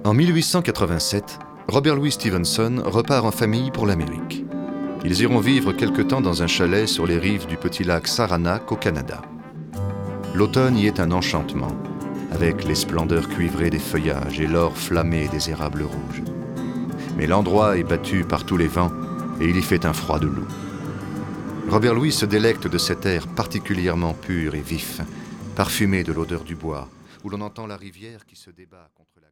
En 1887, Robert Louis Stevenson repart en famille pour l'Amérique. Ils iront vivre quelque temps dans un chalet sur les rives du petit lac Saranac au Canada. L'automne y est un enchantement, avec les splendeurs cuivrées des feuillages et l'or flammé des érables rouges. Mais l'endroit est battu par tous les vents et il y fait un froid de loup. Robert Louis se délecte de cet air particulièrement pur et vif, parfumé de l'odeur du bois, où l'on entend la rivière qui se débat contre la...